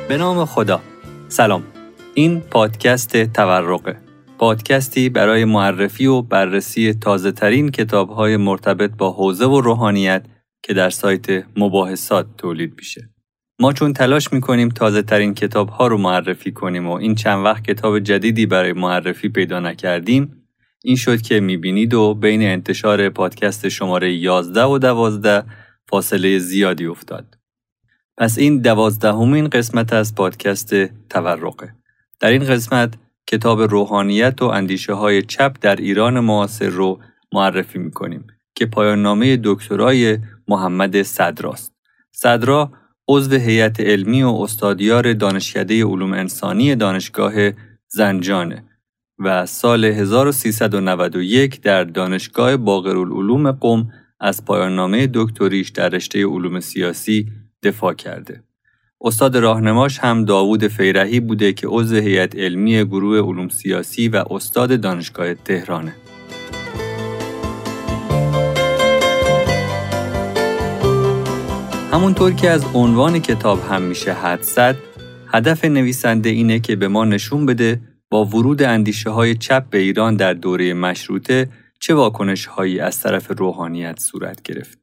به نام خدا. سلام. این پادکست تورقه. پادکستی برای معرفی و بررسی تازه ترین کتاب‌های مرتبط با حوزه و روحانیت که در سایت مباحثات تولید میشه. ما چون تلاش میکنیم تازه ترین کتاب‌ها رو معرفی کنیم و این چند وقت کتاب جدیدی برای معرفی پیدا نکردیم، این شد که میبینید و بین انتشار پادکست شماره 11 و 12 فاصله زیادی افتاد. پس این 12مین قسمت از پادکست تورقه. در این قسمت کتاب روحانیت و اندیشه‌های چپ در ایران معاصر رو معرفی می‌کنیم که پایان‌نامه دکترای محمد صدراست. صدرا عضو هیئت علمی و استادیار دانشکده علوم انسانی دانشگاه زنجانه و سال 1391 در دانشگاه باقرالعلوم قم از پایان‌نامه دکتریش در رشته علوم سیاسی دفاع کرده. استاد راهنماش هم داوود فیرحی بوده که عضو هیئت علمی گروه علوم سیاسی و استاد دانشگاه تهرانه. همونطور که از عنوان کتاب هم میشه حدس زد، هدف نویسنده اینه که به ما نشون بده با ورود اندیشه‌های چپ به ایران در دوره مشروطه چه واکنش‌هایی از طرف روحانیت صورت گرفت.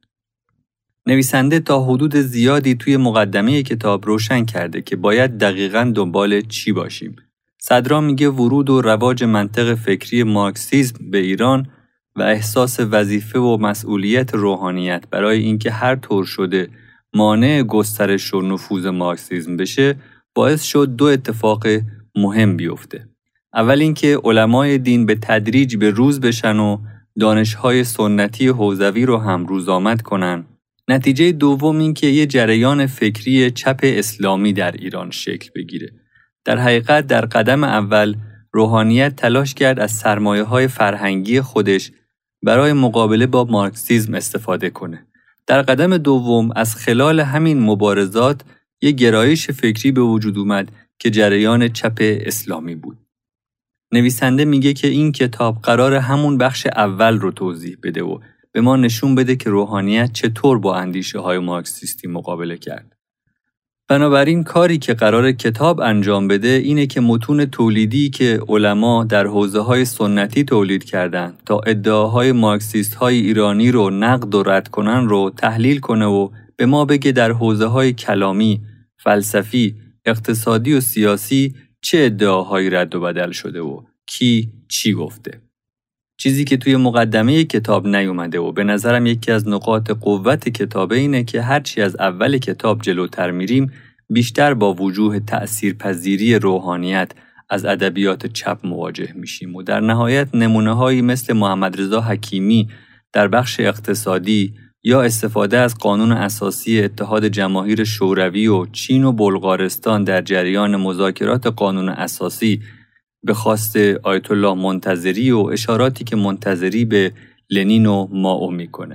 نویسنده تا حدود زیادی توی مقدمه کتاب روشن کرده که باید دقیقاً دنبال چی باشیم. صدرا میگه ورود و رواج منطق فکری مارکسیسم به ایران و احساس وظیفه و مسئولیت روحانیت برای اینکه هر طور شده مانع گسترش و نفوذ مارکسیسم بشه باعث شد دو اتفاق مهم بیفته. اول اینکه علمای دین به تدریج به روز بشن و دانش‌های سنتی حوزوی رو هم روزآمد کنن. نتیجه دوم این که یه جریان فکری چپ اسلامی در ایران شکل بگیره. در حقیقت در قدم اول روحانیت تلاش کرد از سرمایه‌های فرهنگی خودش برای مقابله با مارکسیسم استفاده کنه. در قدم دوم از خلال همین مبارزات یه گرایش فکری به وجود اومد که جریان چپ اسلامی بود. نویسنده میگه که این کتاب قرار همون بخش اول رو توضیح بده و به ما نشون بده که روحانیت چطور با اندیشه‌های مارکسیستی مقابله کرد. بنابراین کاری که قرار کتاب انجام بده اینه که متون تولیدی که علما در حوزه‌های سنتی تولید کردن تا ادعاهای مارکسیست‌های ایرانی رو نقد و رد کنن رو تحلیل کنه و به ما بگه در حوزه‌های کلامی، فلسفی، اقتصادی و سیاسی چه ادعاهایی رد و بدل شده و کی چی گفته. چیزی که توی مقدمه کتاب نیومده و به نظرم یکی از نقاط قوت کتاب اینه که هرچی از اول کتاب جلوتر میریم بیشتر با وجوه تأثیرپذیری روحانیت از ادبیات چپ مواجه میشیم و در نهایت نمونه‌هایی مثل محمد رضا حکیمی در بخش اقتصادی یا استفاده از قانون اساسی اتحاد جماهیر شوروی و چین و بلغارستان در جریان مذاکرات قانون اساسی به خواست آیت الله منتظری و اشاراتی که منتظری به لنین و مائو میکنه.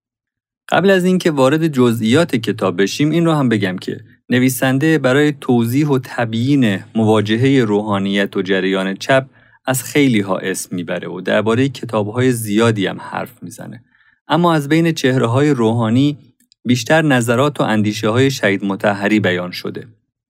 قبل از اینکه وارد جزئیات کتاب بشیم این رو هم بگم که نویسنده برای توضیح و تبیین مواجهه روحانیت و جریان چپ از خیلی ها اسم میبره و درباره کتاب‌های زیادی هم حرف میزنه. اما از بین چهره‌های روحانی بیشتر نظرات و اندیشه‌های شهید مطهری بیان شده.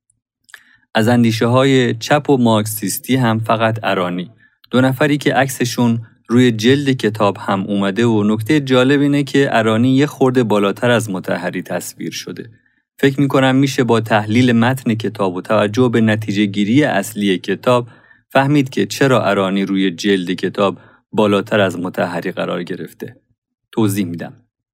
از اندیشه‌های چپ و مارکسیستی هم فقط ارانی، دو نفری که عکسشون روی جلد کتاب هم اومده و نکته جالب اینه که ارانی یه خورده بالاتر از مطهری تصویر شده. فکر می‌کنم میشه با تحلیل متن کتاب و توجه به نتیجه گیری اصلی کتاب فهمید که چرا ارانی روی جلد کتاب بالاتر از مطهری قرار گرفته. توضیح میدم.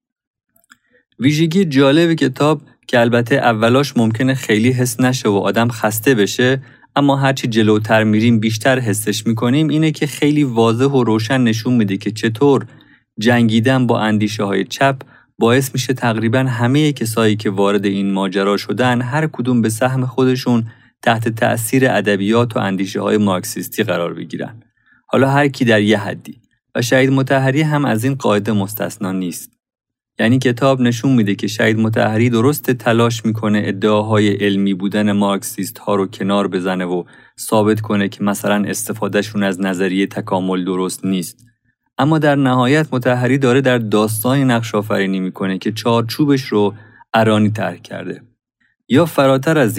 ویژگی جالب کتاب که البته اولاش ممکنه خیلی حس نشه و آدم خسته بشه، اما هرچی جلوتر میریم بیشتر حسش میکنیم اینه که خیلی واضح و روشن نشون میده که چطور جنگیدن با اندیشه‌های چپ باعث میشه تقریباً همه کسایی که وارد این ماجرا شدن هر کدوم به سهم خودشون تحت تأثیر ادبیات و اندیشه‌های مارکسیستی قرار بگیرن. حالا هر کی در یه حدی و شهید مطهری هم از این قاعده مستثنا نیست. یعنی کتاب نشون میده که شهید مطهری درست تلاش میکنه ادعاهای علمی بودن مارکسیست ها رو کنار بزنه و ثابت کنه که مثلا استفادهشون از نظریه تکامل درست نیست. اما در نهایت مطهری داره در داستانی نقش آفرینی میکنه که چارچوبش رو ارانی طرح کرده. یا فراتر از این،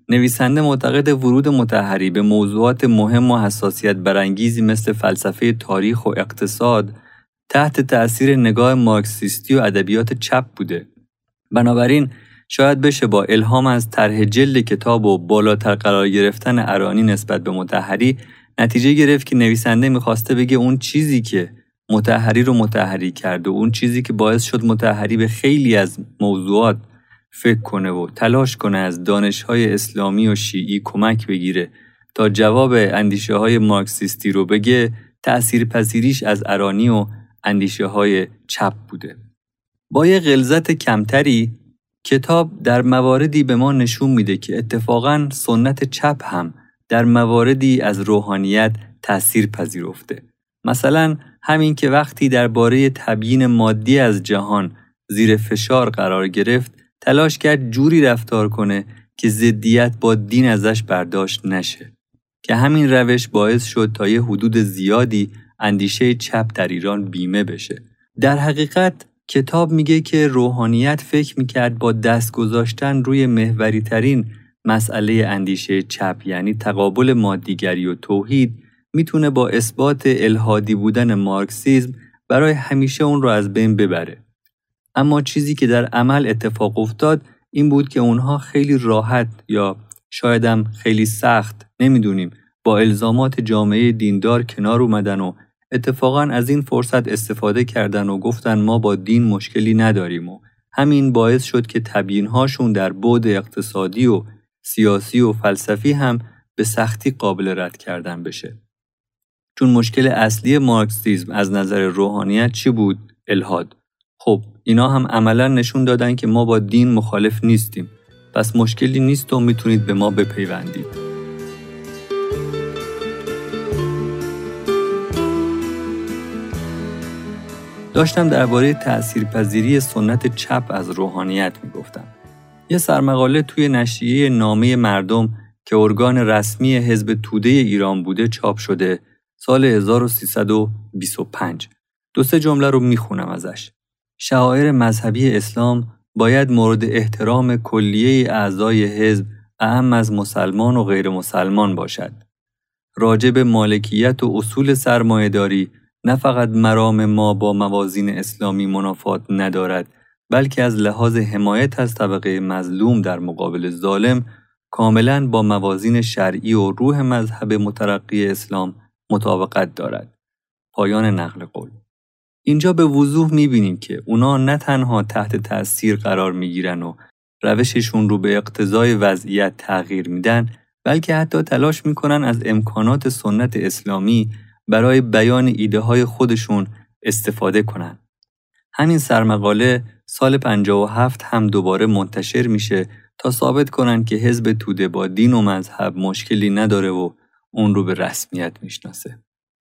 نویسنده معتقد ورود مطهری به موضوعات مهم و حساسیت برانگیزی مثل فلسفه تاریخ و اقتصاد تحت تأثیر نگاه مارکسیستی و ادبیات چپ بوده. بنابراین شاید بشه با الهام از طرح جلد کتاب و بالاتر قرار گرفتن ارانی نسبت به مطهری نتیجه گرفت که نویسنده می‌خواسته بگه اون چیزی که مطهری رو مطهری کرد و اون چیزی که باعث شد مطهری به خیلی از موضوعات فکر کنه و تلاش کنه از دانش‌های اسلامی و شیعی کمک بگیره تا جواب اندیشه‌های مارکسیستی رو بگه، تأثیرپذیریش از ارانی و اندیشه‌های چپ بوده. با یه غلظت کمتری کتاب در مواردی به ما نشون میده که اتفاقاً سنت چپ هم در مواردی از روحانیت تأثیر پذیرفته. مثلا همین که وقتی درباره تبیین مادی از جهان زیر فشار قرار گرفت، تلاش کرد جوری رفتار کنه که ضدیت با دین ازش برداشت نشه، که همین روش باعث شد تا یه حدود زیادی اندیشه چپ در ایران بیمه بشه. در حقیقت کتاب میگه که روحانیت فکر میکرد با دست گذاشتن روی محوری ترین مسئله اندیشه چپ، یعنی تقابل مادیگری و توحید، میتونه با اثبات الحادی بودن مارکسیسم برای همیشه اون رو از بین ببره. اما چیزی که در عمل اتفاق افتاد این بود که اونها خیلی راحت یا شایدم خیلی سخت، نمیدونیم، با الزامات جامعه دیندار کنار اومدن و اتفاقاً از این فرصت استفاده کردن و گفتن ما با دین مشکلی نداریم و همین باعث شد که تبیین‌هاشون در بعد اقتصادی و سیاسی و فلسفی هم به سختی قابل رد کردن بشه. چون مشکل اصلی مارکسیسم از نظر روحانیت چی بود؟ الحاد. خب اینا هم عملاً نشون دادن که ما با دین مخالف نیستیم، پس مشکلی نیست و میتونید به ما بپیوندید. داشتم درباره تأثیرپذیری سنت چپ از روحانیت میگفتم. یه سرمقاله توی نشریه نامه مردم که ارگان رسمی حزب توده ایران بوده چاپ شده سال 1325. 2-3 جمله رو میخونم ازش. شعائر مذهبی اسلام باید مورد احترام کلیه اعضای حزب اعم از مسلمان و غیر مسلمان باشد. راجع به مالکیت و اصول سرمایه‌داری نه فقط مرام ما با موازین اسلامی منافات ندارد، بلکه از لحاظ حمایت از طبقه مظلوم در مقابل ظالم کاملاً با موازین شرعی و روح مذهب مترقی اسلام مطابقت دارد. پایان نقل قول. اینجا به وضوح می‌بینیم که اونا نه تنها تحت تأثیر قرار می‌گیرن و روششون رو به اقتضای وضعیت تغییر میدن، بلکه حتی تلاش می‌کنن از امکانات سنت اسلامی برای بیان ایده‌های خودشون استفاده کنن. همین سرمقاله سال 57 هم دوباره منتشر میشه تا ثابت کنن که حزب توده با دین و مذهب مشکلی نداره و اون رو به رسمیت میشناسه.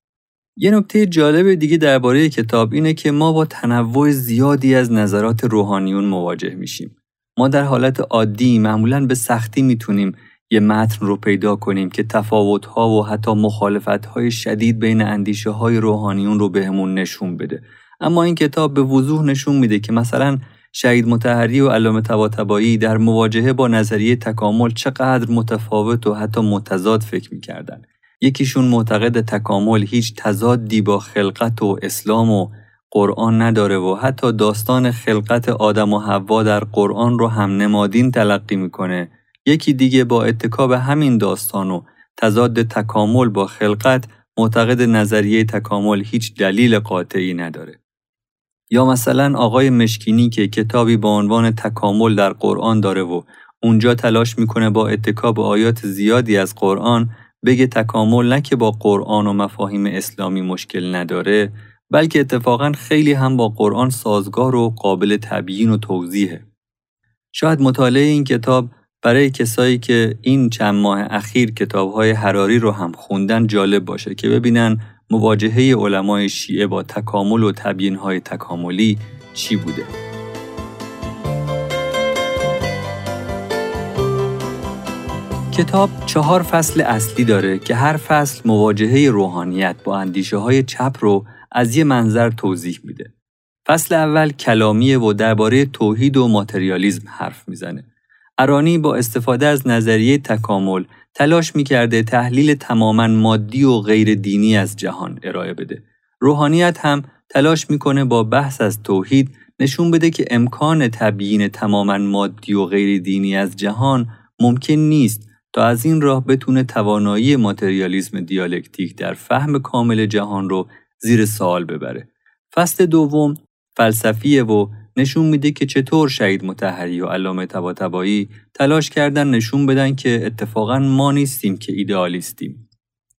یه نکته جالب دیگه درباره کتاب اینه که ما با تنوع زیادی از نظرات روحانیون مواجه میشیم. ما در حالت عادی معمولاً به سختی میتونیم یه متن رو پیدا کنیم که تفاوت‌ها و حتی مخالفت‌های شدید بین اندیشه‌های روحانیون رو بهمون نشون بده. اما این کتاب به وضوح نشون میده که مثلا شهید مطهری و علامه طباطبایی در مواجهه با نظریه تکامل چقدر متفاوت و حتی متضاد فکر می‌کردن. یکیشون معتقد تکامل هیچ تضادی با خلقت و اسلام و قرآن نداره و حتی داستان خلقت آدم و حوا در قرآن رو هم نمادین تلقی میکنه. یکی دیگه با اتکا به همین داستان و تضاد تکامل با خلقت معتقد نظریه تکامل هیچ دلیل قاطعی نداره. یا مثلا آقای مشکینی که کتابی با عنوان تکامل در قرآن داره و اونجا تلاش میکنه با اتکا به آیات زیادی از قرآن بگه تکامل نه که با قرآن و مفاهیم اسلامی مشکل نداره، بلکه اتفاقاً خیلی هم با قرآن سازگار و قابل تبیین و توضیحه. شاید مطالعه این کتاب برای کسایی که این چند ماه اخیر کتاب‌های حراری رو هم خوندن جالب باشه که ببینن مواجهه علمای شیعه با تکامل و تبیین‌های تکاملی چی بوده. کتاب 4 فصل اصلی داره که هر فصل مواجهه روحانیت با اندیشه‌های چپ رو از یه منظر توضیح میده. فصل اول کلامیه و درباره توحید و ماتریالیسم حرف میزنه. ارانی با استفاده از نظریه تکامل تلاش می‌کرده تحلیل تماماً مادی و غیر دینی از جهان ارائه بده. روحانیت هم تلاش می‌کنه با بحث از توحید نشون بده که امکان تبیین تماماً مادی و غیر دینی از جهان ممکن نیست تا از این راه بتونه توانایی ماتریالیسم دیالکتیک در فهم کامل جهان رو زیر سوال ببره. فصل دوم فلسفیه و نشون میده که چطور شهید مطهری و علامه طباطبایی تلاش کردن نشون بدن که اتفاقاً ما نیستیم که ایدئالیستیم.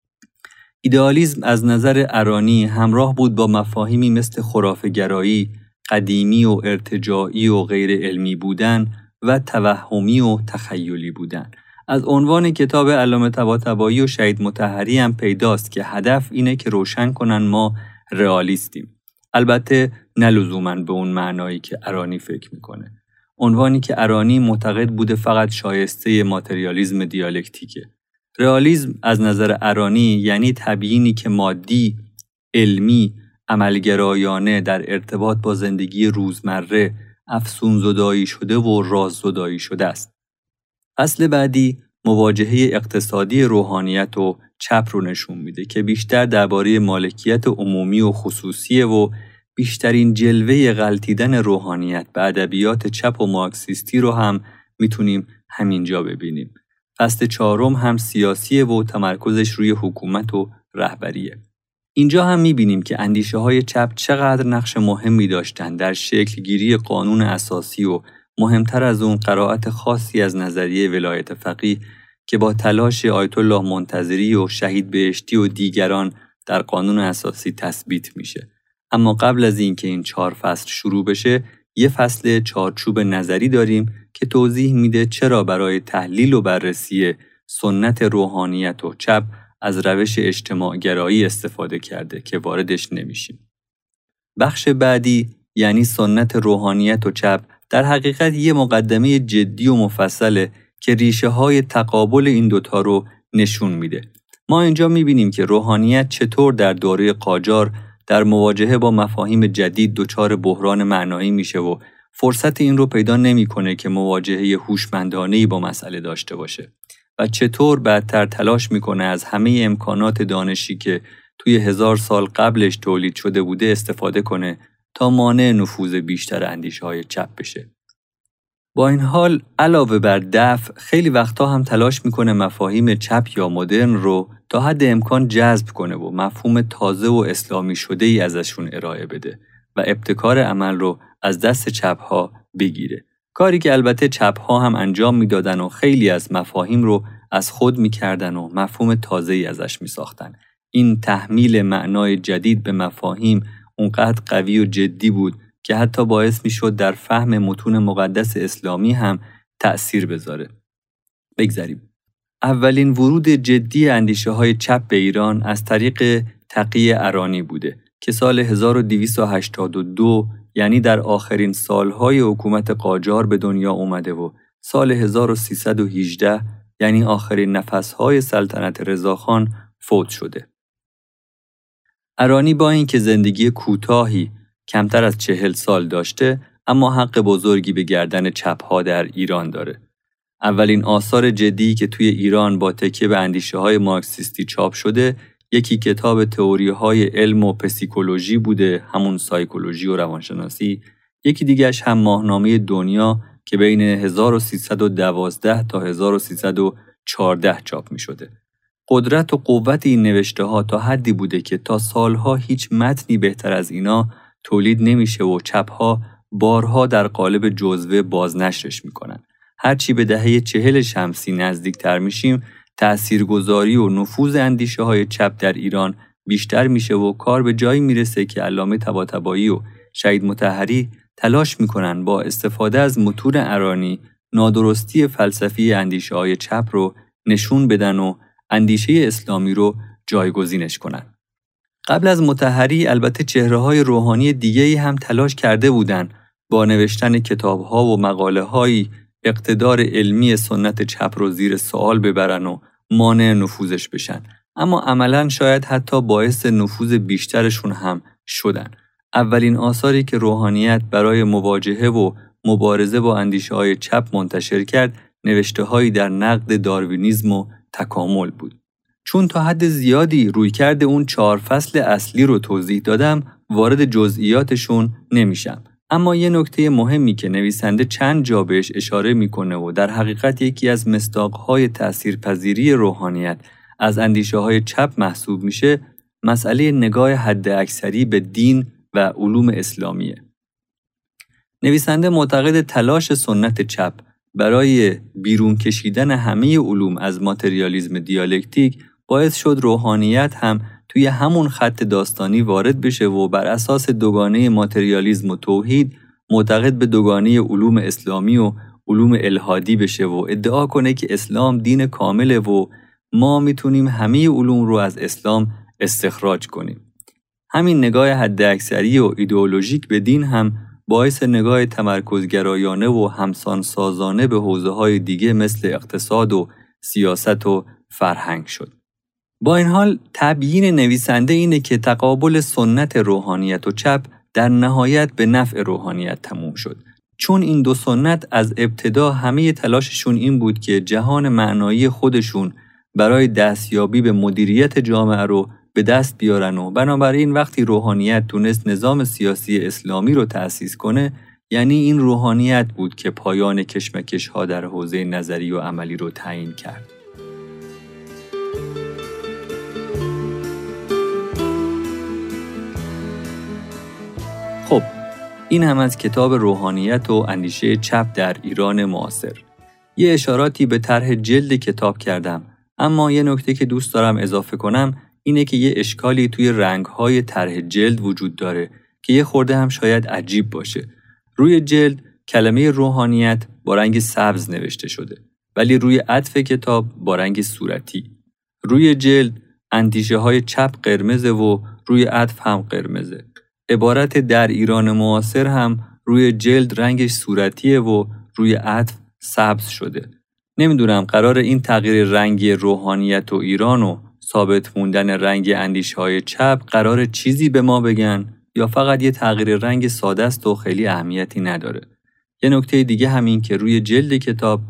ایدئالیسم از نظر ارانی همراه بود با مفاهیمی مثل خرافه‌گرایی، قدیمی و ارتجاعی و غیر علمی بودن و توهمی و تخیلی بودن. از عنوان کتاب علامه طباطبایی و شهید مطهری هم پیداست که هدف اینه که روشن کنن ما رئالیستیم. البته نه لزوماً به اون معنایی که ارانی فکر میکنه. عنوانی که ارانی معتقد بوده فقط شایسته ماتریالیسم دیالکتیکه. رئالیسم از نظر ارانی یعنی تبیینی که مادی، علمی، عملگرایانه در ارتباط با زندگی روزمره افسون‌زدایی شده و راززدایی شده است. فصل بعدی مواجهه اقتصادی روحانیت و چپ رو نشون میده که بیشتر درباره مالکیت عمومی و خصوصیه و بیشترین جلوه غلطیدن روحانیت به ادبیات چپ و مارکسیستی رو هم میتونیم همینجا ببینیم. فصل چهارم هم سیاسیه و تمرکزش روی حکومت و رهبریه. اینجا هم می‌بینیم که اندیشه‌های چپ چقدر نقش مهمی داشتن در شکل‌گیری قانون اساسی و مهمتر از اون قرائت خاصی از نظریه ولایت فقیه که با تلاش آیت الله منتظری و شهید بهشتی و دیگران در قانون اساسی تثبیت میشه. اما قبل از اینکه این 4 فصل شروع بشه، یه فصل چارچوب نظری داریم که توضیح میده چرا برای تحلیل و بررسی سنت روحانیت و چپ از روش اجتماع گرایی استفاده کرده که واردش نمیشیم. بخش بعدی یعنی سنت روحانیت و چپ در حقیقت یه مقدمه جدی و مفصله که ریشه های تقابل این دوتا رو نشون میده. ما اینجا میبینیم که روحانیت چطور در دوره قاجار در مواجهه با مفاهیم جدید دچار بحران معنایی میشه و فرصت این رو پیدا نمیکنه که مواجهه هوشمندانه‌ای با مسئله داشته باشه و چطور بعدتر تلاش میکنه از همه امکانات دانشی که توی 1000 سال قبلش تولید شده بوده استفاده کنه تا مانع نفوذ بیشتر اندیشه‌های چپ بشه. با این حال علاوه بر دفع خیلی وقتا هم تلاش میکنه مفاهیم چپ یا مدرن رو تا حد امکان جذب کنه و مفهوم تازه و اسلامی شده ای ازشون ارائه بده و ابتکار عمل رو از دست چپ‌ها بگیره. کاری که البته چپ‌ها هم انجام میدادن و خیلی از مفاهیم رو از خود میکردن و مفهوم تازه‌ای ازش میساختن. این تحمیل معنای جدید به مفاهیم اونقدر قوی و جدی بود که حتی باعث میشد در فهم متون مقدس اسلامی هم تأثیر بذاره. بگذاریم. اولین ورود جدی اندیشه‌های چپ به ایران از طریق تقی ارانی بوده که سال 1282 یعنی در آخرین سالهای حکومت قاجار به دنیا اومده و سال 1318 یعنی آخرین نفسهای سلطنت رضاخان فوت شده. ارانی با اینکه زندگی کوتاهی کمتر از 40 سال داشته اما حق بزرگی به گردن چپ‌ها در ایران داره. اولین آثار جدی که توی ایران با تکیه به اندیشه‌های مارکسیستی چاپ شده یکی کتاب تئوری‌های علم و پسیکولوژی بوده، همون سایکولوژی و روانشناسی. یکی دیگه‌اش هم ماهنامه دنیا که بین 1312 تا 1314 چاپ می‌شده. قدرت و قوت این نوشته‌ها تا حدی بوده که تا سالها هیچ متنی بهتر از اینا تولید نمیشه و چپ‌ها بارها در قالب جزوه بازنشرش میکنن. هرچی به دهه 40 شمسی نزدیکتر میشیم، تأثیرگذاری و نفوذ اندیشه‌های چپ در ایران بیشتر میشه و کار به جایی میرسه که علامه طباطبایی و شهید مطهری تلاش میکنن با استفاده از متون ارانی نادرستی فلسفی اندیشه‌های چپ رو نشون بدن و اندیشه اسلامی رو جایگزینش کنن. قبل از مطهری البته چهره‌های روحانی دیگه‌ای هم تلاش کرده بودن با نوشتن کتاب‌ها و مقاله‌هایی اقتدار علمی سنت چپ رو زیر سوال ببرن و مانع نفوذش بشن، اما عملاً شاید حتی باعث نفوذ بیشترشون هم شدن. اولین آثاری که روحانیت برای مواجهه و مبارزه با اندیشه‌های چپ منتشر کرد نوشته‌هایی در نقد داروینیسم و تکامل بود. چون تا حد زیادی رویکرد اون 4 فصل اصلی رو توضیح دادم، وارد جزئیاتشون نمیشم. اما یه نکته مهمی که نویسنده چند جا بهش اشاره میکنه و در حقیقت یکی از مصداق‌های تأثیرپذیری روحانیت از اندیشه‌های چپ محسوب میشه، مسئله نگاه حداکثری به دین و علوم اسلامیه. نویسنده معتقد تلاش سنت چپ برای بیرون کشیدن همه علوم از ماتریالیسم دیالکتیک باعث شد روحانیت هم توی همون خط داستانی وارد بشه و بر اساس دوگانه ماتریالیسم و توحید معتقد به دوگانه علوم اسلامی و علوم الحادی بشه و ادعا کنه که اسلام دین کامله و ما میتونیم همه علوم رو از اسلام استخراج کنیم. همین نگاه حداکثری و ایدئولوژیک به دین هم باعث نگاه تمرکزگرایانه و همسان سازانه به حوزه‌های دیگه مثل اقتصاد و سیاست و فرهنگ شد. با این حال تبیین نویسنده اینه که تقابل سنت روحانیت و چپ در نهایت به نفع روحانیت تموم شد، چون این دو سنت از ابتدا همه تلاششون این بود که جهان معنایی خودشون برای دستیابی به مدیریت جامعه رو به دست بیارن و بنابراین وقتی روحانیت تونست نظام سیاسی اسلامی رو تأسیس کنه، یعنی این روحانیت بود که پایان کشمکش‌ها در حوزه نظری و عملی رو تعیین کرد. خب، این هم از کتاب روحانیت و اندیشه چپ در ایران معاصر. یه اشاراتی به طرح جلد کتاب کردم، اما یه نکته که دوست دارم اضافه کنم اینه که یه اشکالی توی رنگ‌های طرح جلد وجود داره که یه خورده هم شاید عجیب باشه. روی جلد کلمه روحانیت با رنگ سبز نوشته شده، ولی روی عطف کتاب با رنگ صورتی. روی جلد اندیشه‌های چپ قرمزه و روی عطف هم قرمزه. عبارت در ایران معاصر هم روی جلد رنگش صورتیه و روی عطف سبز شده. نمیدونم قرار این تغییر رنگی روحانیت و ایران و ثابت موندن رنگ اندیشه‌های چپ قرار چیزی به ما بگن یا فقط یه تغییر رنگ ساده است و خیلی اهمیتی نداره. یه نکته دیگه همین که روی جلد کتاب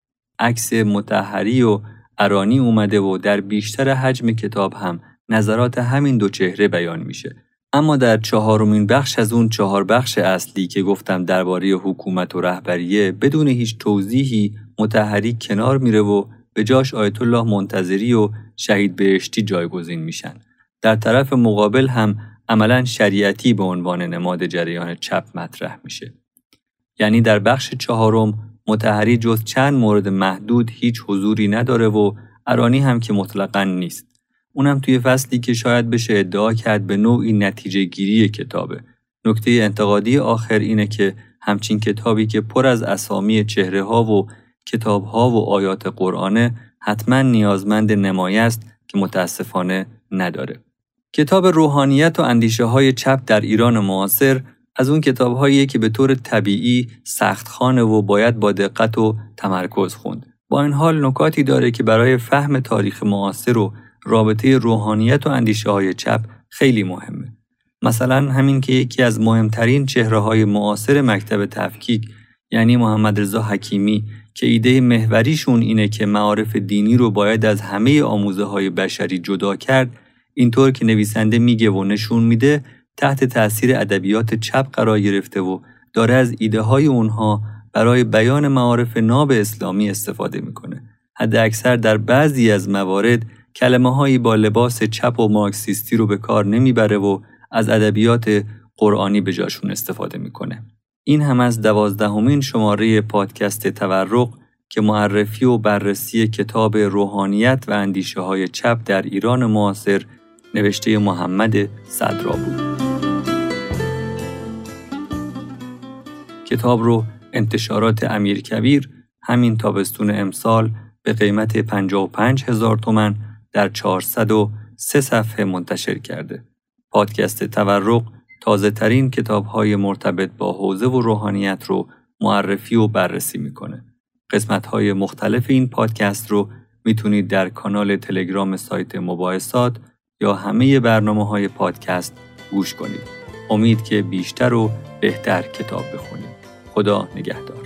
عکس مطهری و ارانی اومده و در بیشتر حجم کتاب هم نظرات همین دو چهره بیان میشه. اما در 4مین بخش از اون 4 بخش اصلی که گفتم درباره حکومت و رهبریه، بدون هیچ توضیحی مطهری کنار میره و به جاش آیت الله منتظری و شهید بهشتی جایگزین میشن. در طرف مقابل هم عملاً شریعتی به عنوان نماد جریان چپ مطرح میشه. یعنی در بخش 4 مطهری جز چند مورد محدود هیچ حضوری نداره و ارانی هم که مطلقاً نیست. اونم توی فصلی که شاید بشه ادعا کرد به نوعی نتیجه گیری کتابه. نکته انتقادی آخر اینه که همچین کتابی که پر از اسامی چهره ها و کتاب ها و آیات قرآنه حتما نیازمند نمایه است که متاسفانه نداره. کتاب روحانیت و اندیشه های چپ در ایران معاصر از اون کتاب هاییه که به طور طبیعی سختخوانه و باید با دقت و تمرکز خوند. با این حال نکاتی داره که برای فهم تاریخ معاصر و رابطه روحانیت و اندیشه های چپ خیلی مهمه. مثلا همین که یکی از مهمترین چهره های معاصر مکتب تفکیک یعنی محمد رضا حکیمی که ایده محوریشون اینه که معارف دینی رو باید از همه آموزه های بشری جدا کرد، اینطور که نویسنده میگه و نشون میده تحت تأثیر ادبیات چپ قرار گرفته و داره از ایده های اونها برای بیان معارف ناب اسلامی استفاده میکنه. حد اکثر در بعضی از موارد کلمه هایی با لباس چپ و مارکسیستی رو به کار نمیبره و از ادبیات قرآنی به جاشون استفاده میکنه. این هم از 12مین شماره پادکست تورق که معرفی و بررسی کتاب روحانیت و اندیشه های چپ در ایران معاصر نوشته محمد صدرا بود. کتاب رو انتشارات امیرکبیر همین تابستون امسال به قیمت 55,000 تومان در 403 صفحه منتشر کرده. پادکست تورق تازه ترین کتاب های مرتبط با حوزه و روحانیت رو معرفی و بررسی میکنه. قسمت های مختلف این پادکست رو میتونید در کانال تلگرام سایت مباحثات یا همه برنامه‌های پادکست گوش کنید. امید که بیشتر و بهتر کتاب بخونید. خدا نگهدار.